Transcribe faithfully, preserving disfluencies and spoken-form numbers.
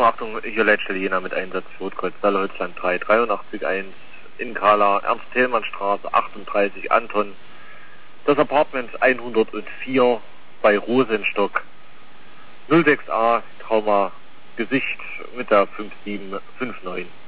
Achtung, hier Leitstelle Jena mit Einsatz Rotkreuz, Dalle Holzland drei, dreiundachtzig eins in Kala, Ernst-Thälmann-Straße, achtunddreißig Anton. Das Apartment hundertvier bei Rosenstock. null sechs a, Trauma, Gesicht mit der fünf sieben fünf neun.